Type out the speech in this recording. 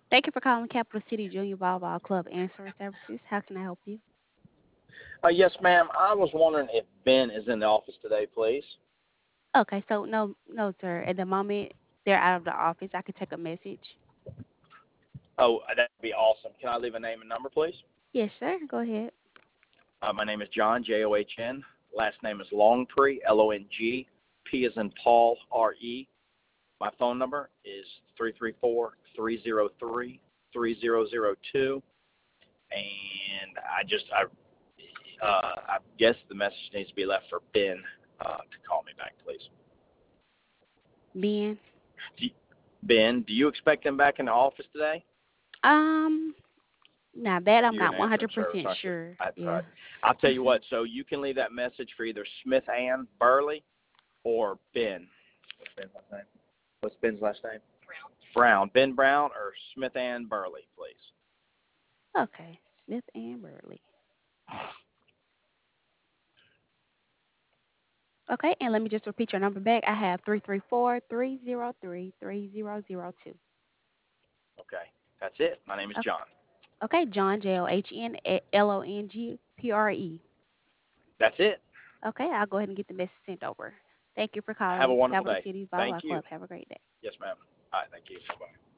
Thank you for calling Capital City Junior Volleyball Club Answering Services. How can I help you? Yes, ma'am. I was wondering if Ben is in the office today, please. Okay, so no, sir. At the moment, they're out of the office. I could take a message. Oh, that'd be awesome. Can I leave a name and number, please? Yes, sir. Go ahead. My name is John, John. Last name is Longtree, Long. P is in Paul, Re. My phone number is 334-303-3002. And I guess the message needs to be left for Ben to call me back, please. Ben. Do you- Ben, do you expect him back in the office today? Um, now that I'm You're not in answering service, 100% aren't you? sure. That's Yeah. right. I'll tell you what. So you can leave that message for either Smith Ann Burley or Ben. What's Ben's last name? What's Ben's last name? Brown. Ben Brown or Smith Ann Burley, please. Okay. Smith and Burley. Okay, and let me just repeat your number back. I have 334-303-3002. Okay. That's it. My name is John. Okay, John, JOHN LONGPRE. That's it. Okay, I'll go ahead and get the message sent over. Thank you for Have a calling wonderful Capital day. City Thank Volleyball you. Club. Have a great day. Yes, ma'am. All right. Thank you. Bye-bye.